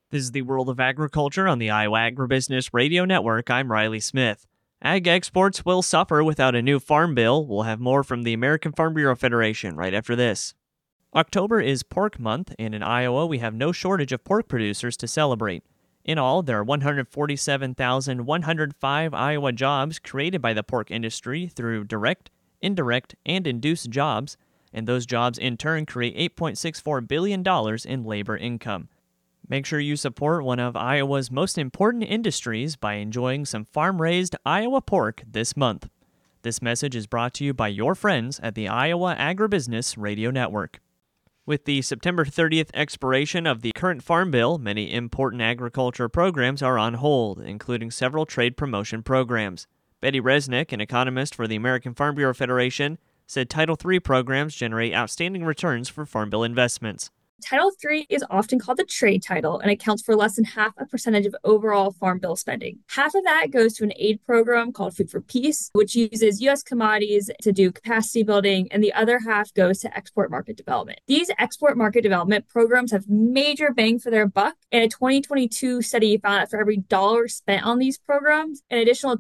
This is the World of Agriculture on the Iowa Agribusiness Radio Network. I'm Riley Smith. Ag exports will suffer without a new farm bill. We'll have more from the American Farm Bureau Federation right after this. October is Pork Month, and in Iowa we have no shortage of pork producers to celebrate. In all, there are 147,105 Iowa jobs created by the pork industry through direct, indirect, and induced jobs, and those jobs in turn create $8.64 billion in labor income. Make sure you support one of Iowa's most important industries by enjoying some farm-raised Iowa pork this month. This message is brought to you by your friends at the Iowa Agribusiness Radio Network. With the September 30th expiration of the current Farm Bill, many important agriculture programs are on hold, including several trade promotion programs. Betty Resnick, an economist for the American Farm Bureau Federation, said Title III programs generate outstanding returns for Farm Bill investments. Title III is often called the trade title and accounts for less than 0.5% of overall Farm Bill spending. Half of that goes to an aid program called Food for Peace, which uses U.S. commodities to do capacity building, and the other half goes to export market development. These export market development programs have major bang for their buck, and a 2022 study found that for every dollar spent on these programs, an additional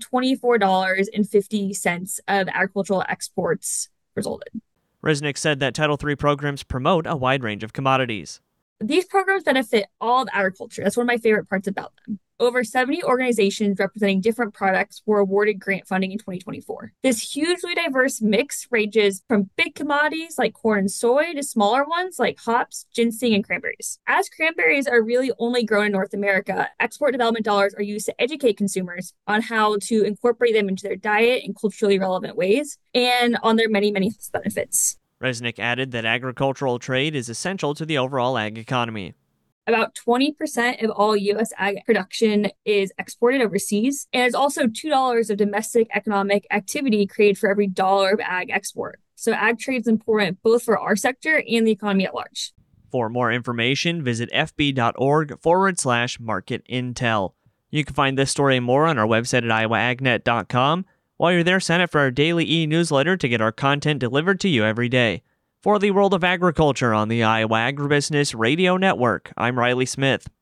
$24.50 of agricultural exports resulted. Resnick said that Title III programs promote a wide range of commodities. These programs benefit all of agriculture. That's one of my favorite parts about them. Over 70 organizations representing different products were awarded grant funding in 2024. This hugely diverse mix ranges from big commodities like corn and soy to smaller ones like hops, ginseng, and cranberries. As cranberries are really only grown in North America, export development dollars are used to educate consumers on how to incorporate them into their diet in culturally relevant ways and on their many, many health benefits. Resnick added that agricultural trade is essential to the overall ag economy. About 20% of all U.S. ag production is exported overseas, and there's also $2 of domestic economic activity created for every dollar of ag export. So ag trade is important both for our sector and the economy at large. For more information, visit fb.org/market intel. You can find this story and more on our website at iowaagnet.com. While you're there, sign up for our daily e-newsletter to get our content delivered to you every day. For the World of Agriculture on the Iowa Agribusiness Radio Network, I'm Riley Smith.